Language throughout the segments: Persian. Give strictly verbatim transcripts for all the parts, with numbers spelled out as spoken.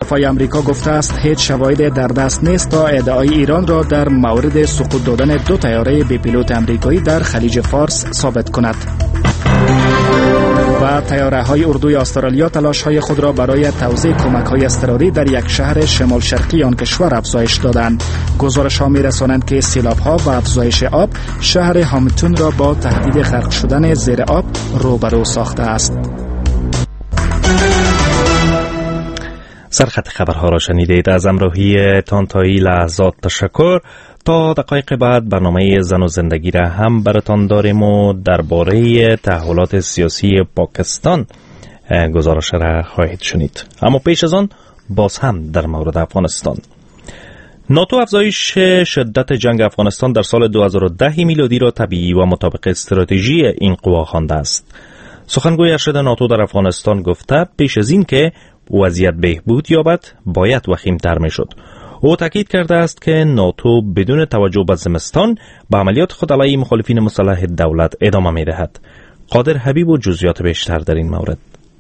دفاع آمریکا گفته است هیچ شواهدی در دست نیست تا ادعای ایران را در مورد سقوط دادن دو طیاره بی پیلوت آمریکایی در خلیج فارس ثابت کند. و طیاره‌های اردوی استرالیا تلاش‌های خود را برای توزیع کمک‌های اضطراری در یک شهر شمال شرقی آن کشور افزایش دادند. گزارش‌ها می‌رسانند که سیلاب‌ها و افزایش آب شهر هامپتون را با تهدید غرق شدن زیر آب روبرو ساخته است. سرخط خبرها را شنیدید. از همراهی تان تا این لحظات تشکر. تا دقایق بعد برنامه زن و زندگی را هم براتان داریم و درباره تحولات سیاسی پاکستان گزارش را خواهید شنید. اما پیش از آن باز هم در مورد افغانستان. ناتو افزایش شدت جنگ افغانستان در سال دو هزار و ده میلادی را طبیعی و مطابق استراتژی این قوا خوانده است. سخنگوی ارشد ناتو در افغانستان گفته پیش از این که وضعیت بهبود یابد باید وخیم‌تر میشد. او تاکید کرده است که ناتو بدون توجه به زمستان به عملیات خود علیه مخالفین مسلح دولت ادامه می‌دهد. قادر حبیب و جزئیات بیشتر در این مورد.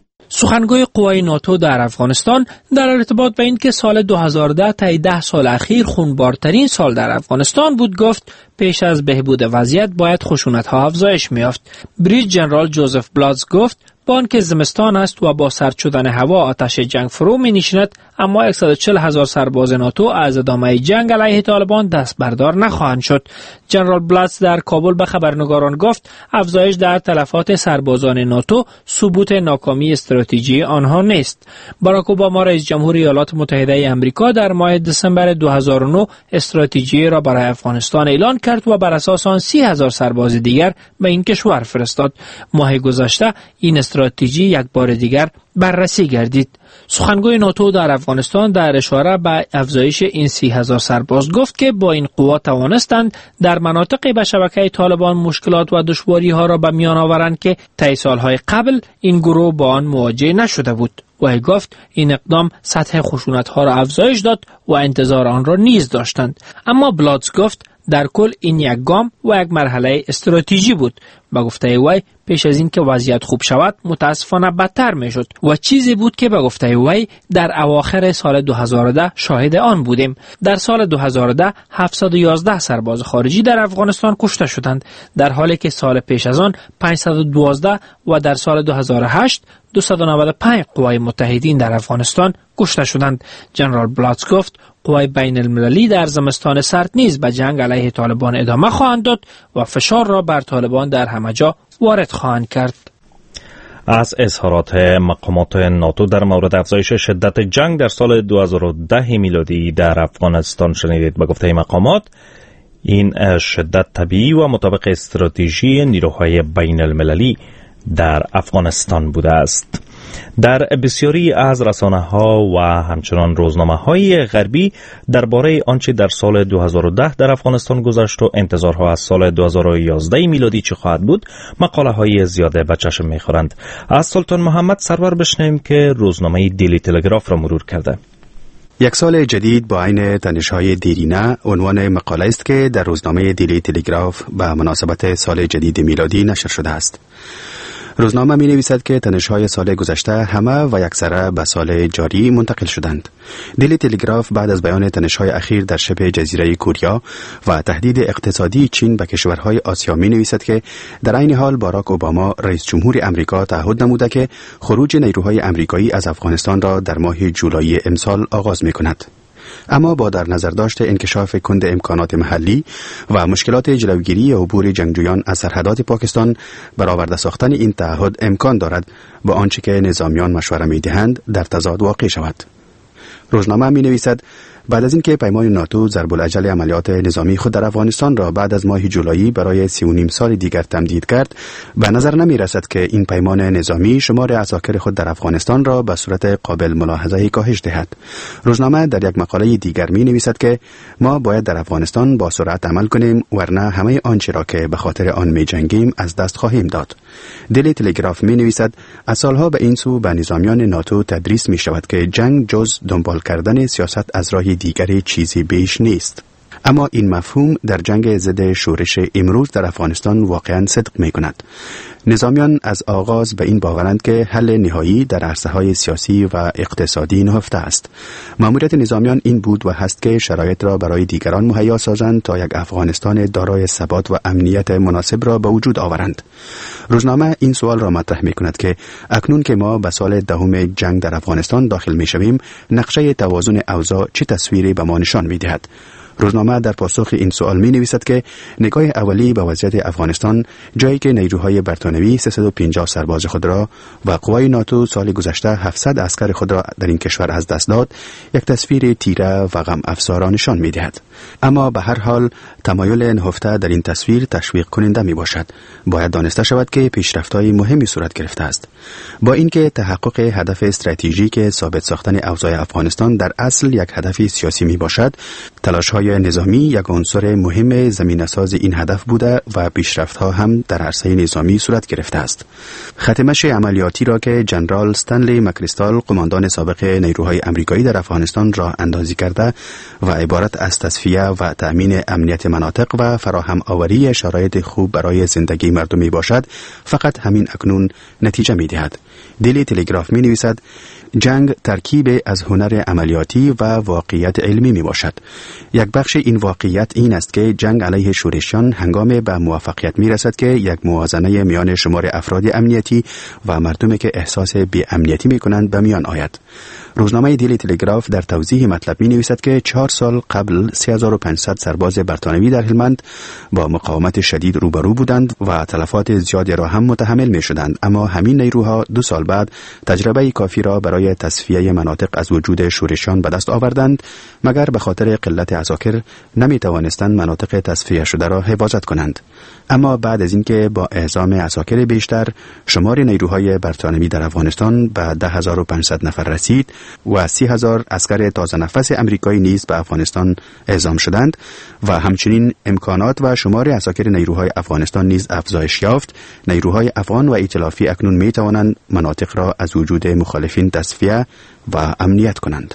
سخنگوی قوای ناتو در افغانستان در ارتباط به این که سال دو هزار و ده تا ده سال اخیر خونبارترین سال در افغانستان بود گفت پیش از بهبود وضعیت باید خشونت‌ها افزایش می‌یافت. بریج جنرال جوزف بلاتز گفت با آنکه زمستان است و با سرد شدن هوا آتش جنگ فرو می نشیند، اما صد و چهل هزار سرباز ناتو از ادامه جنگ علیه طالبان دست بردار نخواهند شد. جنرال بلاتز در کابل به خبرنگاران گفت افزایش در تلفات سربازان ناتو ثبوت ناکامی استراتژی آنها نیست. باراک اوباما رئیس جمهور ایالات متحده آمریکا در ماه دسامبر دو هزار و نه استراتژی را برای افغانستان اعلان کرد و بر اساس آن سی هزار سرباز دیگر به این کشور فرستاد. ماه گذشته این استراتژی یک بار دیگر بررسی گردید. سخنگوی ناتو در افغانستان در اشاره به افزایش این سی هزار سرباز گفت که با این قوا توانستند در مناطقی به شبکه طالبان مشکلات و دشواری ها را به میان آورند که طی سالهای قبل این گروه با آن مواجه نشده بود. و گفت این اقدام سطح خشونت ها را افزایش داد و انتظار آن را نیز داشتند. اما بلاتز گفت در کل این یک گام و یک مرحله استراتژی بود. به گفته وی پیش از این که وضعیت خوب شود متاسفانه بدتر میشد و چیزی بود که به گفته وی در اواخر سال دو هزار و ده شاهد آن بودیم. در سال دو هزار و ده هفتصد و یازده سرباز خارجی در افغانستان کشته شدند، در حالی که سال پیش از آن پانصد و دوازده و در سال دو هزار و هشت دویست و نود و پنج قوای متحدین در افغانستان کشته شدند. جنرال بلاتز گفت قوای بین المللی در زمستان سرد نیز به جنگ علیه طالبان ادامه خواهند داد و فشار را بر طالبان در همه جا وارد خواهند کرد. از اظهارات مقامات ناتو در مورد افزایش شدت جنگ در سال دو هزار و ده میلادی در افغانستان شنیدید. به گفته مقامات این شدت طبیعی و مطابق استراتژی نیروهای بین المللی در افغانستان بوده است. در بسیاری از رسانه‌ها و همچنان روزنامه‌های غربی درباره آنچه در سال دو هزار و ده در افغانستان گذشت و انتظارها از سال دو هزار و یازده میلادی چه خواهد بود مقاله‌های زیاده به چشم می‌خورند. از سلطان محمد سرور بشنویم که روزنامه دیلی تلگراف را مرور کرده. یک سال جدید با عین تنش‌های دیرینه عنوان مقاله است که در روزنامه دیلی تلگراف به مناسبت سال جدید میلادی نشر شده است. روزنامه می نویسد که تنش‌های سال گذشته همه و یکسره به سال جاری منتقل شدند. دیلی تلگراف بعد از بیان تنش‌های اخیر در شبه جزیره کوریا و تهدید اقتصادی چین به کشورهای آسیا می نویسد که در عین حال باراک اوباما رئیس جمهور امریکا تعهد نموده که خروج نیروهای امریکایی از افغانستان را در ماه جولای امسال آغاز می کند. اما با در نظر داشت انکشاف کند امکانات محلی و مشکلات جلوگیری عبور جنگجویان از سرحدات پاکستان، برآورده ساختن این تعهد امکان دارد با آنچه که نظامیان مشوره می‌دهند در تضاد واقع شود. روزنامه می‌نویسد بعد از اینکه پیمان ناتو ضرب الاجل عملیات نظامی خود در افغانستان را بعد از ماه جولای برای سی و نیم سال دیگر تمدید کرد، به نظر نمی رسد که این پیمان نظامی شمار عساکر خود در افغانستان را به صورت قابل ملاحظه کاهش دهد. روزنامه در یک مقاله دیگر می نویسد که ما باید در افغانستان با سرعت عمل کنیم، ورنه همه آنچه را که به خاطر آن می جنگیم از دست خواهیم داد. دیلی تلگراف می نویسد از سالها به این سو به نظامیان ناتو تدریس می شود که جنگ جز دنبال کردن سیاست از راه دیگری چیزی بیش نیست. اما این مفهوم در جنگ ضد شورش امروز در افغانستان واقعا صدق می کند. نظامیان از آغاز به این باورند که حل نهایی در عرصه‌های سیاسی و اقتصادی نهفته است. مأموریت نظامیان این بود و هست که شرایط را برای دیگران مهیا سازند تا یک افغانستان دارای ثبات و امنیت مناسب را به وجود آورند. روزنامه این سوال را مطرح می کند که اکنون که ما به سال دهم جنگ در افغانستان داخل می شویم، نقشه توازن اوضاع چه تصویری به ما نشان می دهد؟ روزنامه در پاسخ این سوال می نویسد که نگاه اولی به وضعیت افغانستان، جایی که نیروهای برتانوی سیصد و پنجاه سرباز خود را و قوای ناتو سال گذشته هفتصد عسکر خود را در این کشور از دست داد، یک تصویر تیره و غم افزا نشان می دهد. اما به هر حال تمایل نهفته در این تصویر تشویق کننده می باشد. باید دانسته شود که پیشرفت‌های مهمی صورت گرفته است. با اینکه تحقق هدف استراتژیک ثابت ساختن اوضاع افغانستان در اصل یک هدف سیاسی می باشد، تلاش‌های نظامی یک عنصر مهم زمینه‌ساز این هدف بوده و پیشرفت‌ها هم در عرصه نظامی صورت گرفته است. ختمش عملیاتی را که جنرال استنلی مکریستال، قماندان سابق نیروهای آمریکایی در افغانستان را اندازی کرده و عبارت از تصفیه و تأمین امنیت مناطق و فراهم آوری شرایط خوب برای زندگی مردم می باشد، فقط همین اکنون نتیجه می دهد. دیلی تلگراف می نویسد جنگ ترکیب از هنر عملیاتی و واقعیت علمی می باشد. یک بخش این واقعیت این است که جنگ علیه شورشیان هنگام به موفقیت می رسد که یک موازنه میان شمار افراد امنیتی و مردمی که احساس بی امنیتی می کنند به میان آید. روزنامه دیلی تلگراف در توضیح مطلب می نویسد که چهار سال قبل سه هزار و پانصد سرباز برتانوی در هلمند با مقاومت شدید روبرو بودند و تلفات زیادی را هم متحمل می شدند، اما همین نیروها دو سال بعد تجربه کافی را برای تصفیه مناطق از وجود شورشیان به دست آوردند، مگر به خاطر قلت عساکر نمی توانستند مناطق تصفیه شده را حفاظت کنند. اما بعد از اینکه با اعزام عساکر بیشتر شمار نیروهای برتانوی در افغانستان به ده هزار و پانصد نفر رسید و سی هزار عسکر تازه نفس امریکایی نیز به افغانستان اعزام شدند و همچنین امکانات و شمار عساکر نیروهای افغانستان نیز افزایش یافت، نیروهای افغان و ائتلافی اکنون می توانند مناطق را از وجود مخالفین تصفیه و امنیت کنند.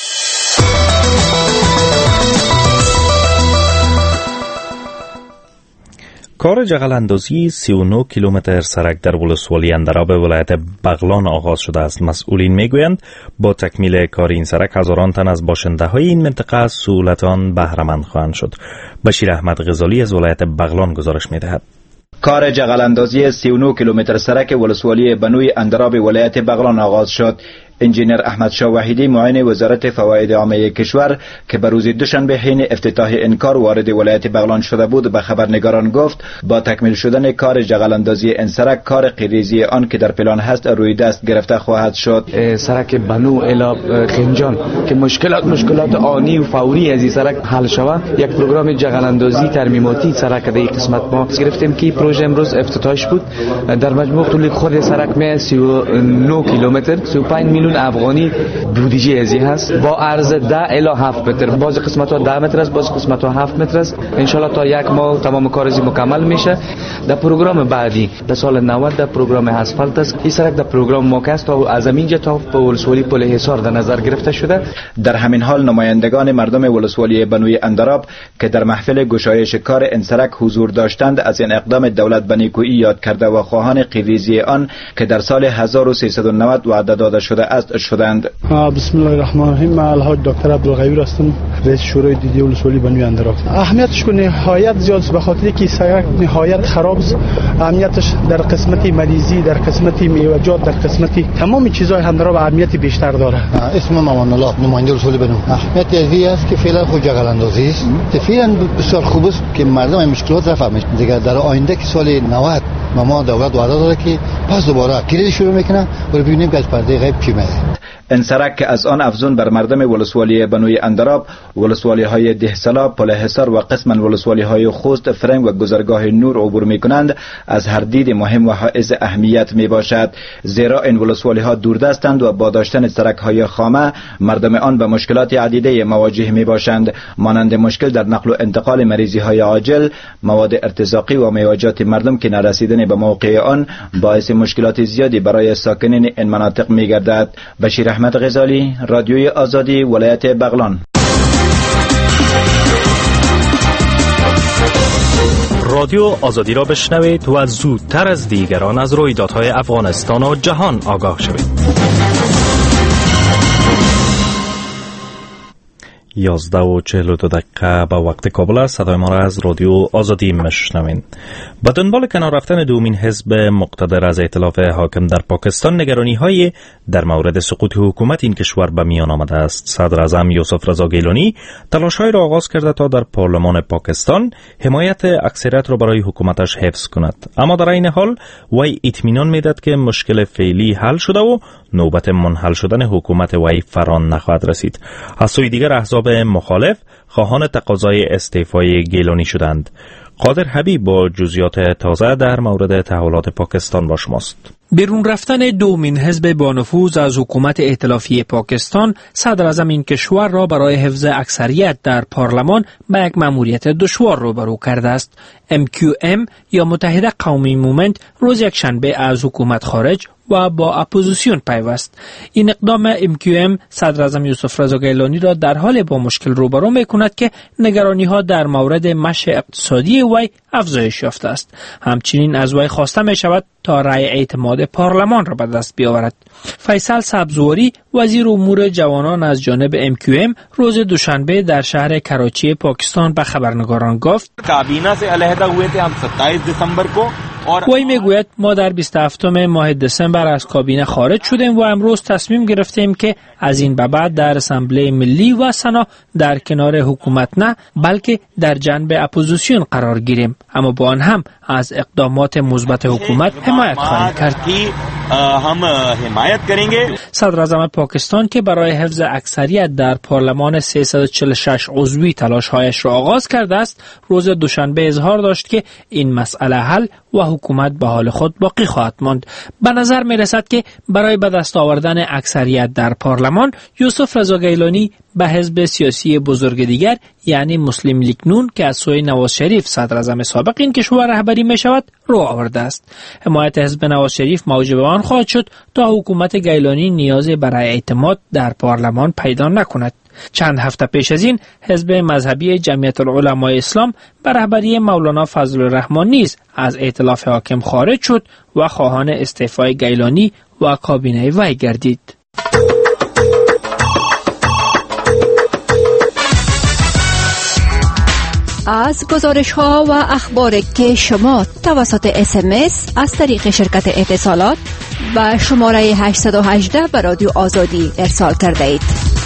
کار جغل اندازی سی و نه کیلومتر سرک در ولسوالی اندراب ولایت بغلان آغاز شده است. مسئولین میگویند با تکمیل کار این سرک هزاران تن از باشنده های این منطقه از سهولت آن بهره مند خواهند شد. بشیر احمد غزالی از ولایت بغلان گزارش میدهد. کار جغل اندازی سی و نه کیلومتر سرک ولسوالی بنوی اندراب ولایت بغلان آغاز شد. انجینر احمد شاه وحیدی معاون وزارت فواید عامه کشور که به روز دوشنبه حین افتتاح این کار وارد ولایت بغلان شده بود به خبرنگاران گفت با تکمیل شدن کار جغل اندازی این سرک کار قیریزی آن که در پلان هست روی دست گرفته خواهد شد. سرک بنو الی خنجان که مشکلات مشکلات آنی و فوری از این سرک حل شود، یک پروگرام جغل اندازی ترمیماتی سرک در این قسمت ما گرفتیم که پروژه امروز افتتاحش بود. در مجموع طول خود سرک می سی و نه کیلومتر سی و پنج میلیون افغانی بودجه ازی هست با عرض ده الی هفت متر، بعضی قسمت ها ده متر است، بعضی قسمت ها هفت متر است. ان شاء الله تا یک ماه تمام کار ازی مکمل میشه. در پروگرام بعدی در سال نود در پروگرام اسفالت است. این سرک در پروگرام ما است تا از اینجا تا به ولسوالی پل حصار در نظر گرفته شده. در همین حال نمایندگان مردم ولسوالی بنوی اندراب که در محفل گشایش کار این سرک حضور داشتند از این اقدام دولت به نیکویی یاد کرده و خواهان قیریزی آن که در سال هزار و سیصد و نود وعده داده شده است شدند. بسم الله الرحمن الرحیم. من الحاج دکتر عبدالغیور هستم، رئیس شورای دیدی ولسوالی بنوی اندراب. اهمیتش که نهایت زیاد است به خاطر که سرک نهایت خراب است. اهمیتش در قسمت مریضی، در قسمت میوه‌جات، در قسمت تمام چیزهای اندراب اهمیت بیشتر داره. اسم مامان الله، نماینده ولسوالی بنو. اهمیت ازی است که فعلا خود جغل اندازی است. فعلا بسیار خوب است که مردم این مشکلات را فهمید. دیگه در آینده که سال نود ما دولت وعده داده که پس دوباره کلیدی شروع میکنه و ببینیم که از پرده غیب چی میاد. این سرک که از آن افزون بر مردم ولسوالی بنوی اندراب، ولسوالی های دهسلا، پل حصار و قسما ولسوالی های خوست، فرنگ و گذرگاه نور عبور می کنند از هر دید مهم و حائز اهمیت می باشد، زیرا این ولسوالی ها دوردستند و با داشتن سرک های خامه مردم آن به مشکلات عدیده مواجه می باشند، مانند مشکل در نقل و انتقال مریضی های عاجل، مواد ارتزاقی و میوه‌جات مردم که نرسیدن به موقع آن باعث مشکلات زیادی برای ساکنین این مناطق می گردد. بشیر احمد غزالی، رادیوی آزادی، ولایت بغلان. رادیو آزادی را بشنوید و زودتر از دیگران از رویدادهای افغانستان و جهان آگاه شوید. یازده و چهل و دو دقیقه به وقت کابل است. صدای ما را از رادیو آزادی میشنوید. به دنبال کنار رفتن دومین حزب مقتدر از ائتلاف حاکم در پاکستان، نگرانی های در مورد سقوط حکومت این کشور به میان آمده است. صدر اعظم یوسف رضا گیلانی تلاش‌هایی را آغاز کرده تا در پارلمان پاکستان حمایت اکثریت را برای حکومتش حفظ کند، اما در این حال وی اطمینان میداد که مشکل فعلی حل شده و نوبت منحل شدن حکومت وی فران نخواهد رسید. از سوی دیگر احزاب مخالف خواهان تقاضای استعفای گیلانی شدند. قادر حبیب با جزئیات تازه در مورد تحولات پاکستان با شماست. بیرون رفتن دومین حزب با نفوذ از حکومت ائتلافی پاکستان صدر اعظم این کشور را برای حفظ اکثریت در پارلمان به یک مأموریت دشوار روبرو کرده است. ام کیو ام یا متحده قومی مومنت روز یکشنبه از حکومت خارج و با اپوزیسیون پیوست. این اقدام ام کیو ام صدر اعظم یوسف رضا گیلانی را در حال با مشکل روبرو می‌کند که نگرانی‌ها در مورد مشی اقتصادی وی افزایش یافته است. همچنین از وی خواسته می‌شود تا رأی اعتماد پارلمان را به دست بیاورد. فیصل سبزواری وزیر امور جوانان از جانب ام کیو ام روز دوشنبه در شهر کراچی پاکستان به خبرنگاران گفت کابینه سے علیحدہ ہوئے تھے ہم ستائیس دسمبر کو. وی میگوید ما در بیست و هفتم ماه دسامبر از کابینه خارج شدیم و امروز تصمیم گرفتیم که از این به بعد در اسمبلی ملی و سنا در کنار حکومت نه بلکه در جنب اپوزیسیون قرار گیریم، اما با آن هم از اقدامات مثبت حکومت حمایت خواهیم کرد. هم حمایت کरेंगे. صدر اعظم پاکستان که برای حفظ اکثریت در پارلمان سیصد و چهل و شش عضوی تلاش‌هایش را آغاز کرده است، روز دوشنبه اظهار داشت که این مسئله حل و حکومت به حال خود باقی خواهد ماند. به نظر می رسد که برای به دست آوردن اکثریت در پارلمان یوسف رضا گیلانی به حزب سیاسی بزرگ دیگر یعنی مسلم لیگ نون که از سوی نواز شریف صدر اعظم سابق این کشور رهبری می شود رو آورده است. حمایت حزب نواز شریف موجب آن خواهد شد تا حکومت گیلانی نیاز برای اعتماد در پارلمان پیدا نکند. چند هفته پیش از این حزب مذهبی جمعیت العلماء اسلام به رهبری مولانا فضل الرحمن نیز از ائتلاف حاکم خارج شد و خواهان استعفای گیلانی و کابینه وی گردید. از گزارش‌ها و اخباری که شما توسط اس ام اس از طریق شرکت اتصالات و شماره هشت یک هشت به رادیو آزادی ارسال کرده اید.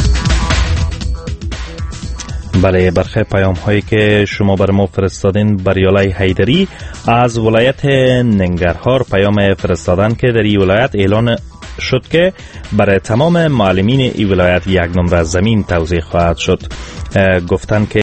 بله، برخی پیام هایی که شما بر ما فرستادین، بریالای حیدری از ولایت ننگرهار پیام فرستادن که در این ولایت اعلان شد که برای تمام معلمین این ولایت یک نمره زمین توزیع خواهد شد. گفتن که